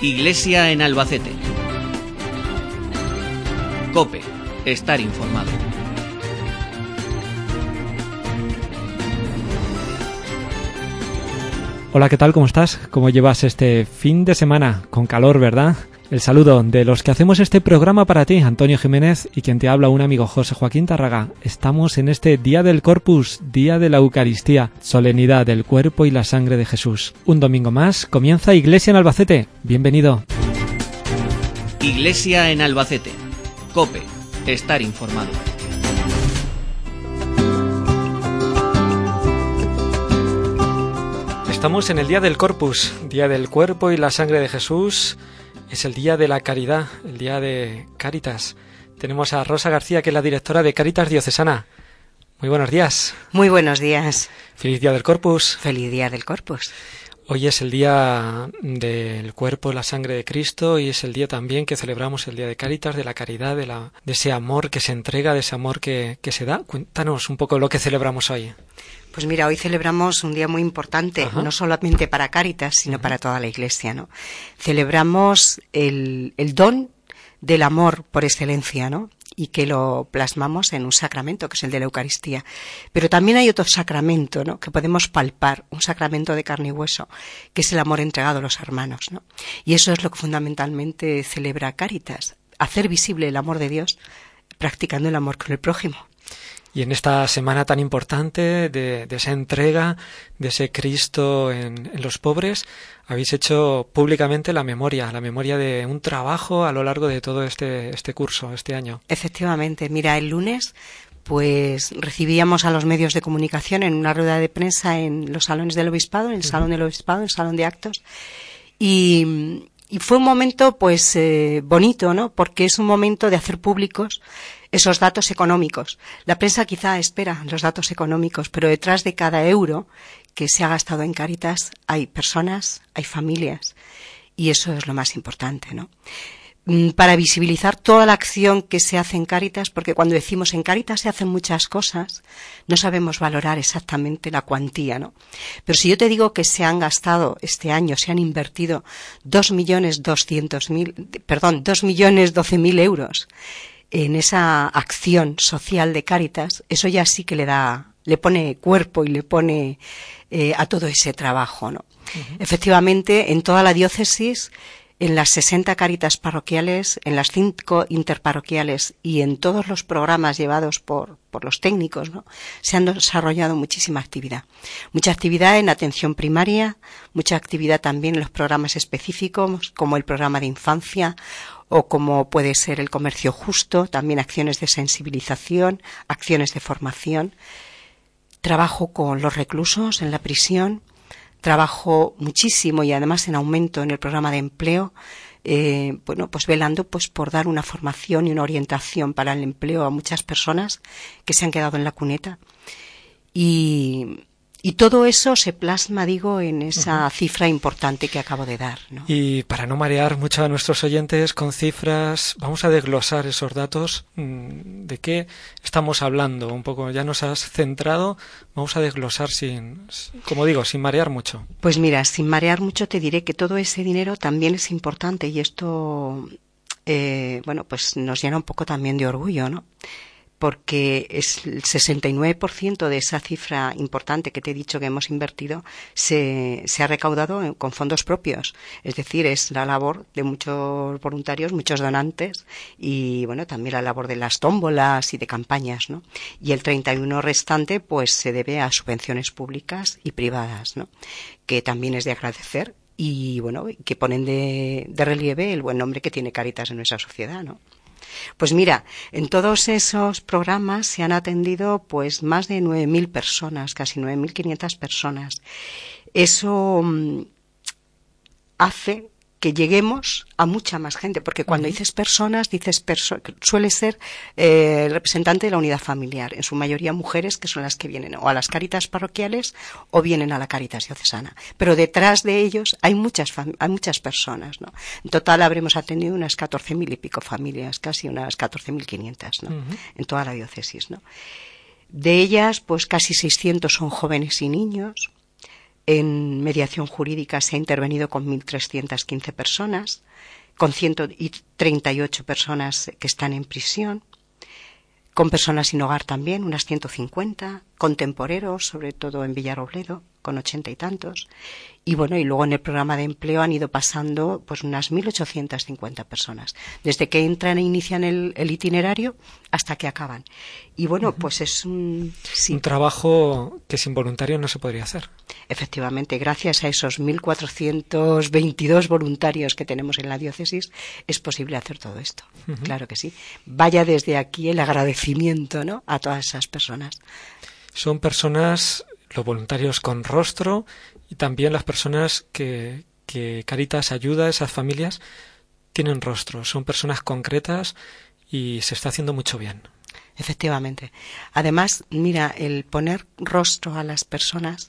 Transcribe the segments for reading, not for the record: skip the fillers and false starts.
Iglesia en Albacete. COPE. Estar informado. Hola, ¿qué tal? ¿Cómo estás? ¿Cómo llevas este fin de semana? Con calor, ¿verdad? El saludo de los que hacemos este programa para ti, Antonio Jiménez, y quien te habla, un amigo, José Joaquín Tárraga. Estamos en este Día del Corpus, Día de la Eucaristía, solemnidad del cuerpo y la sangre de Jesús. Un domingo más comienza Iglesia en Albacete. Bienvenido. Iglesia en Albacete. COPE. Estar informado. Estamos en el Día del Corpus, Día del Cuerpo y la Sangre de Jesús. Es el Día de la Caridad, el Día de Cáritas. Tenemos a Rosa García, que es la directora de Cáritas Diocesana. Muy buenos días. Muy buenos días. Feliz Día del Corpus. Feliz Día del Corpus. Hoy es el Día del Cuerpo y la Sangre de Cristo, y es el día también que celebramos el Día de Cáritas, de la caridad, de ese amor que se entrega, de ese amor que se da. Cuéntanos un poco lo que celebramos hoy. Pues mira, hoy celebramos un día muy importante, Ajá. no solamente para Cáritas, sino para toda la Iglesia, ¿no? Celebramos el don del amor por excelencia, ¿no? Y que lo plasmamos en un sacramento, que es el de la Eucaristía. Pero también hay otro sacramento, ¿no?, que podemos palpar, un sacramento de carne y hueso, que es el amor entregado a los hermanos, ¿no? Y eso es lo que fundamentalmente celebra Cáritas, hacer visible el amor de Dios practicando el amor con el prójimo. Y en esta semana tan importante de esa entrega, de ese Cristo en los pobres, habéis hecho públicamente la memoria de un trabajo a lo largo de todo este curso, este año. Efectivamente. Mira, el lunes pues recibíamos a los medios de comunicación en una rueda de prensa en los salones del obispado, en el salón del obispado, en el salón de actos, y fue un momento pues bonito, ¿no?, porque es un momento de hacer públicos esos datos económicos. La prensa quizá espera los datos económicos, pero detrás de cada euro que se ha gastado en Cáritas hay personas, hay familias, y eso es lo más importante, ¿no? Para visibilizar toda la acción que se hace en Cáritas, porque cuando decimos en Cáritas se hacen muchas cosas, no sabemos valorar exactamente la cuantía, ¿no? Pero si yo te digo que se han gastado este año, se han invertido 2.012.000 euros en esa acción social de Cáritas, eso ya sí que le pone cuerpo y le pone a todo ese trabajo, ¿no? Uh-huh. Efectivamente, en toda la diócesis, en las 60 Cáritas parroquiales, en las 5 interparroquiales y en todos los programas llevados por los técnicos, ¿no?, se han desarrollado muchísima actividad. Mucha actividad en atención primaria, mucha actividad también en los programas específicos, como el programa de infancia o como puede ser el comercio justo, también acciones de sensibilización, acciones de formación, trabajo con los reclusos en la prisión, trabajo muchísimo y además en aumento en el programa de empleo, pues velando pues por dar una formación y una orientación para el empleo a muchas personas que se han quedado en la cuneta. Y todo eso se plasma, digo, en esa cifra importante que acabo de dar, ¿no? Y para no marear mucho a nuestros oyentes con cifras, vamos a desglosar esos datos. ¿De qué estamos hablando? Un poco, ya nos has centrado, vamos a desglosar sin marear mucho. Pues mira, sin marear mucho te diré que todo ese dinero también es importante y esto, pues nos llena un poco también de orgullo, ¿no? Porque es el 69% de esa cifra importante que te he dicho que hemos invertido se ha recaudado con fondos propios. Es decir, es la labor de muchos voluntarios, muchos donantes y, bueno, también la labor de las tómbolas y de campañas, ¿no? Y el 31% restante, pues se debe a subvenciones públicas y privadas, ¿no?, que también es de agradecer y, bueno, que ponen de relieve el buen nombre que tiene Cáritas en nuestra sociedad, ¿no? Pues mira, en todos esos programas se han atendido pues más de 9.000 personas, casi 9.500 personas. Eso hace que lleguemos a mucha más gente, porque cuando dices personas, suele ser el representante de la unidad familiar, en su mayoría mujeres, que son las que vienen o a las Cáritas parroquiales o vienen a la Cáritas diocesana. Pero detrás de ellos hay muchas personas, ¿no? En total habremos atendido unas 14.000 y pico familias, casi unas 14.500, ¿no? En toda la diócesis, ¿no? De ellas, pues casi 600 son jóvenes y niños. En mediación jurídica se ha intervenido con 1.315 personas, con 138 personas que están en prisión, con personas sin hogar también, unas 150, con temporeros, sobre todo en Villarrobledo, con 80 y tantos. Y bueno, y luego en el programa de empleo han ido pasando pues unas 1.850 personas, desde que entran e inician el itinerario hasta que acaban. Y bueno, pues es un trabajo que sin voluntarios no se podría hacer. Efectivamente, gracias a esos 1.422 voluntarios que tenemos en la diócesis, es posible hacer todo esto. Claro que sí. Vaya desde aquí el agradecimiento, ¿no?, a todas esas personas. Son personas, los voluntarios con rostro, y también las personas que Cáritas ayuda a esas familias tienen rostro, son personas concretas y se está haciendo mucho bien. Efectivamente. Además, mira, el poner rostro a las personas,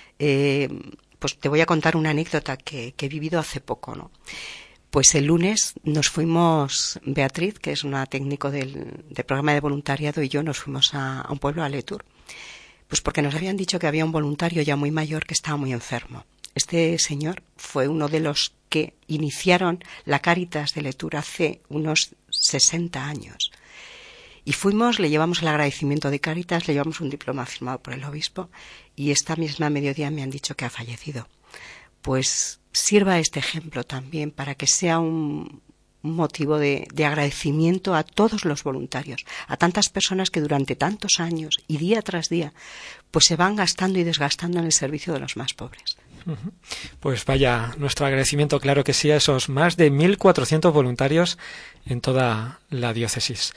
pues te voy a contar una anécdota que he vivido hace poco, ¿no? Pues el lunes nos fuimos, Beatriz, que es una técnico del programa de voluntariado, y yo nos fuimos a un pueblo, a Letur. Pues porque nos habían dicho que había un voluntario ya muy mayor que estaba muy enfermo. Este señor fue uno de los que iniciaron la Cáritas de Letur hace unos 60 años. Y fuimos, le llevamos el agradecimiento de Cáritas, le llevamos un diploma firmado por el obispo, y esta misma mediodía me han dicho que ha fallecido. Pues sirva este ejemplo también para que sea un motivo de agradecimiento a todos los voluntarios, a tantas personas que durante tantos años y día tras día pues se van gastando y desgastando en el servicio de los más pobres. Pues vaya, nuestro agradecimiento, claro que sí, a esos más de 1.400 voluntarios en toda la diócesis.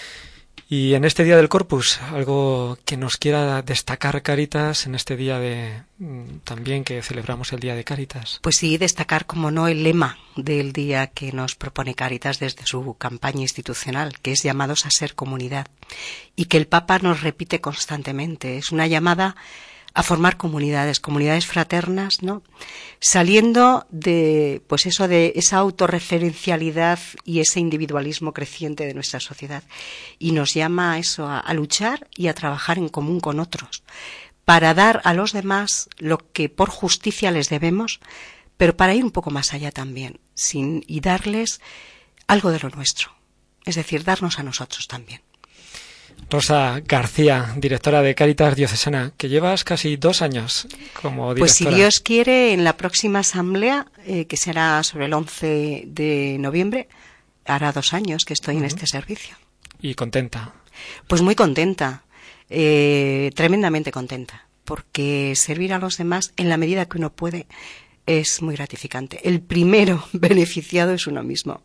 Y en este día del Corpus, algo que nos quiera destacar Cáritas en este día también que celebramos el Día de Cáritas. Pues sí, destacar, como no, el lema del día que nos propone Cáritas desde su campaña institucional, que es llamados a ser comunidad, y que el Papa nos repite constantemente. Es una llamada a formar comunidades fraternas, ¿no? Saliendo de esa autorreferencialidad y ese individualismo creciente de nuestra sociedad. Y nos llama a eso, a luchar y a trabajar en común con otros, para dar a los demás lo que por justicia les debemos, pero para ir un poco más allá también, y darles algo de lo nuestro. Es decir, darnos a nosotros también. Rosa García, directora de Cáritas Diocesana, que llevas casi 2 años como directora. Pues si Dios quiere, en la próxima asamblea, que será sobre el 11 de noviembre, hará 2 años que estoy en este servicio. ¿Y contenta? Pues muy contenta, tremendamente contenta, porque servir a los demás en la medida que uno puede es muy gratificante. El primero beneficiado es uno mismo.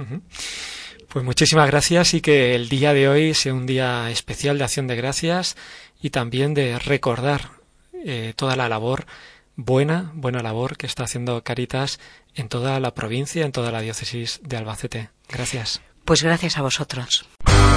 Pues muchísimas gracias, y que el día de hoy sea un día especial de acción de gracias y también de recordar toda la labor, buena labor que está haciendo Cáritas en toda la provincia, en toda la diócesis de Albacete. Gracias. Pues gracias a vosotros.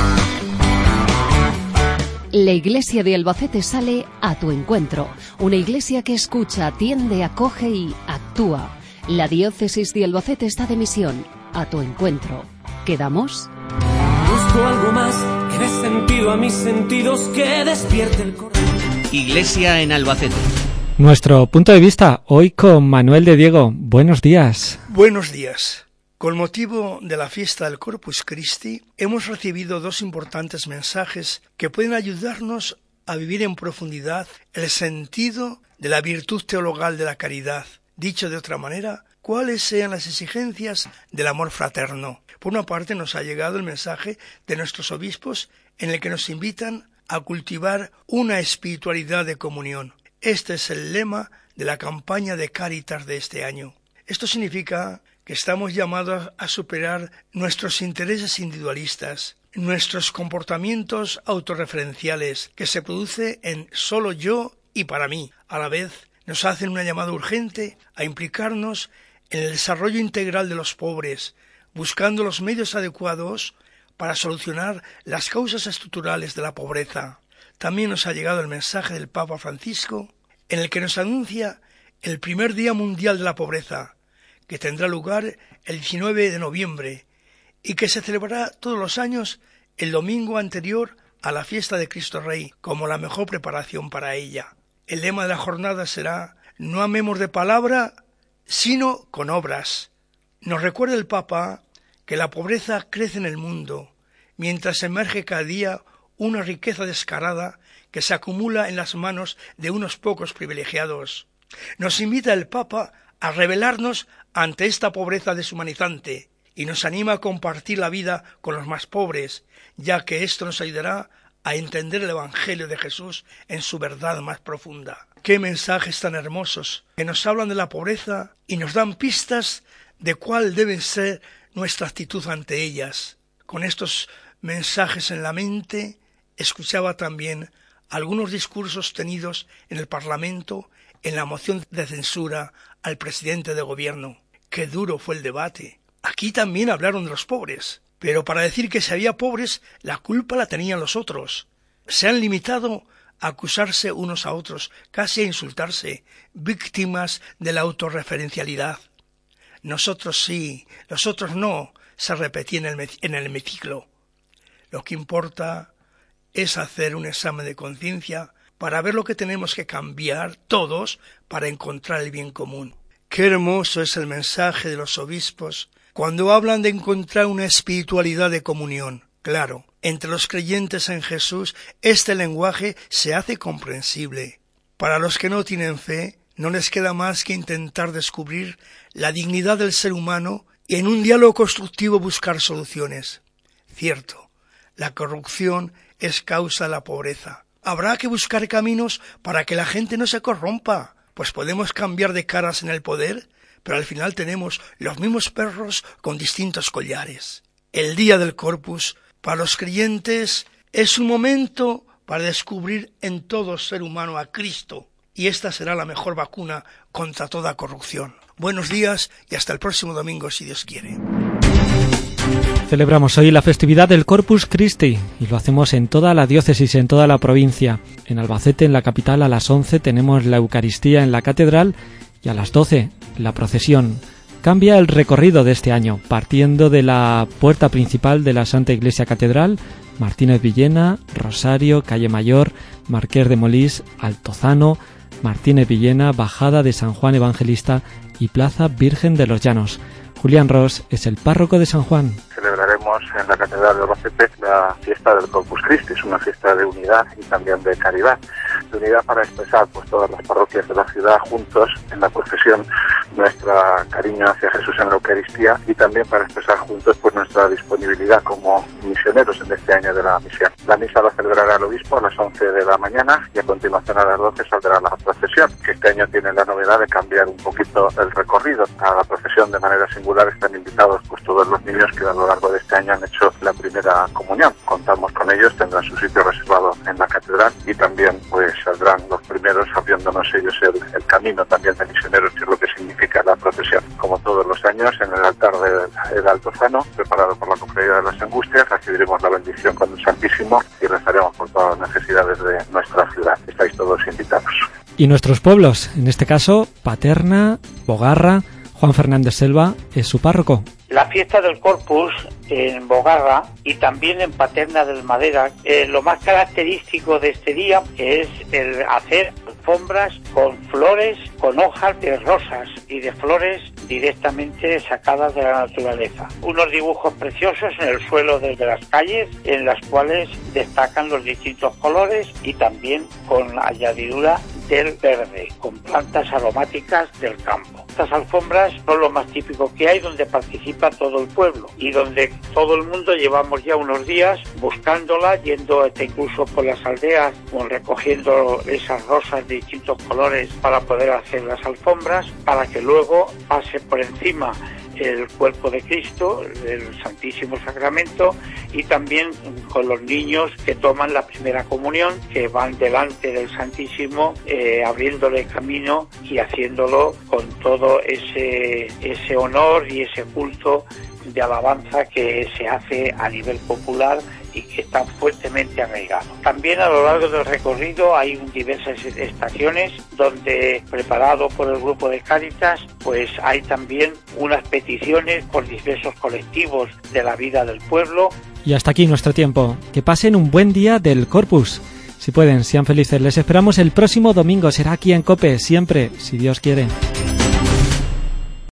La Iglesia de Albacete sale a tu encuentro. Una iglesia que escucha, atiende, acoge y actúa. La diócesis de Albacete está de misión. A tu encuentro. ¿Quedamos? Busco algo más que dé sentido a mis sentidos, que despierte el corazón. Iglesia en Albacete. Nuestro punto de vista hoy con Manuel de Diego. Buenos días. Buenos días. Con motivo de la fiesta del Corpus Christi, hemos recibido 2 importantes mensajes que pueden ayudarnos a vivir en profundidad el sentido de la virtud teologal de la caridad. Dicho de otra manera, cuáles sean las exigencias del amor fraterno. Por una parte, nos ha llegado el mensaje de nuestros obispos en el que nos invitan a cultivar una espiritualidad de comunión. Este es el lema de la campaña de Cáritas de este año. Esto significa que estamos llamados a superar nuestros intereses individualistas, nuestros comportamientos autorreferenciales que se produce en solo yo y para mí. A la vez, nos hacen una llamada urgente a implicarnos en el desarrollo integral de los pobres, buscando los medios adecuados para solucionar las causas estructurales de la pobreza. También nos ha llegado el mensaje del Papa Francisco, en el que nos anuncia el primer Día Mundial de la Pobreza, que tendrá lugar el 19 de noviembre y que se celebrará todos los años el domingo anterior a la fiesta de Cristo Rey, como la mejor preparación para ella. El lema de la jornada será: No amemos de palabra, sino con obras. Nos recuerda el Papa que la pobreza crece en el mundo, mientras emerge cada día una riqueza descarada que se acumula en las manos de unos pocos privilegiados. Nos invita el Papa a rebelarnos ante esta pobreza deshumanizante y nos anima a compartir la vida con los más pobres, ya que esto nos ayudará a entender el Evangelio de Jesús en su verdad más profunda. Qué mensajes tan hermosos que nos hablan de la pobreza y nos dan pistas de cuál debe ser nuestra actitud ante ellas. Con estos mensajes en la mente, escuchaba también algunos discursos tenidos en el Parlamento en la moción de censura al presidente de gobierno. Qué duro fue el debate. Aquí también hablaron de los pobres, pero para decir que si había pobres, la culpa la tenían los otros. Se han limitado a acusarse unos a otros, casi a insultarse, víctimas de la autorreferencialidad. Nosotros sí, los otros no, se repetía en el hemiciclo. Lo que importa es hacer un examen de conciencia para ver lo que tenemos que cambiar todos para encontrar el bien común. Qué hermoso es el mensaje de los obispos cuando hablan de encontrar una espiritualidad de comunión. Claro, entre los creyentes en Jesús este lenguaje se hace comprensible. Para los que no tienen fe, no les queda más que intentar descubrir la dignidad del ser humano y en un diálogo constructivo buscar soluciones. Cierto, la corrupción es causa de la pobreza. Habrá que buscar caminos para que la gente no se corrompa, pues podemos cambiar de caras en el poder, pero al final tenemos los mismos perros con distintos collares. El día del Corpus, para los creyentes, es un momento para descubrir en todo ser humano a Cristo, y esta será la mejor vacuna contra toda corrupción. Buenos días y hasta el próximo domingo, si Dios quiere. Celebramos hoy la festividad del Corpus Christi y lo hacemos en toda la diócesis, en toda la provincia. En Albacete, en la capital, a las 11 tenemos la Eucaristía en la catedral y a las 12 la procesión. Cambia el recorrido de este año, partiendo de la puerta principal de la Santa Iglesia Catedral, Martínez Villena, Rosario, Calle Mayor, Marqués de Molís, Altozano, Martínez Villena, Bajada de San Juan Evangelista y Plaza Virgen de los Llanos. Julián Ros es el párroco de San Juan. Celebraremos en la Catedral de Albacete la fiesta del Corpus Christi. Es una fiesta de unidad y también de caridad. De unidad para expresar todas las parroquias de la ciudad juntos en la procesión nuestro cariño hacia Jesús en la Eucaristía y también para expresar juntos nuestra disponibilidad como misioneros en este año de la misión. La misa la celebrará el obispo a las 11 de la mañana y a continuación a las 12 saldrá la procesión, que este año tiene la novedad de cambiar un poquito el recorrido. A la procesión de manera singular están invitados todos los niños que a lo largo de este año han hecho la primera comunión. Contamos con ellos, tendrán su sitio reservado en la catedral y también saldrán los primeros abriéndonos ellos el camino también de misioneros, que es lo que significa la procesión. Como todos los años, en el altar del Altozano, preparado por la Cofradía de las Angustias, recibiremos la bendición con el Santísimo y rezaremos por todas las necesidades de nuestra ciudad. Estáis todos invitados. Y nuestros pueblos, en este caso, Paterna, Bogarra. Juan Fernández Selva es su párroco. La fiesta del Corpus en Bogarra y también en Paterna del Madera, lo más característico de este día es el hacer alfombras con flores, con hojas de rosas y de flores directamente sacadas de la naturaleza. Unos dibujos preciosos en el suelo de las calles, en las cuales destacan los distintos colores y también con la añadidura del verde, con plantas aromáticas del campo. Estas alfombras son lo más típico que hay, donde participa todo el pueblo y donde todo el mundo llevamos ya unos días buscándola, yendo incluso por las aldeas, recogiendo esas rosas de distintos colores para poder hacer las alfombras, para que luego pase por encima el cuerpo de Cristo, el Santísimo Sacramento, y también con los niños que toman la primera comunión, que van delante del Santísimo, abriéndole camino y haciéndolo con todo ese honor y ese culto de alabanza que se hace a nivel popular y que está fuertemente arraigado. También a lo largo del recorrido hay diversas estaciones donde, preparado por el grupo de Cáritas, hay también unas peticiones por diversos colectivos de la vida del pueblo. Y hasta aquí nuestro tiempo. Que pasen un buen día del Corpus. Si pueden, sean felices. Les esperamos el próximo domingo. Será aquí en COPE, siempre, si Dios quiere.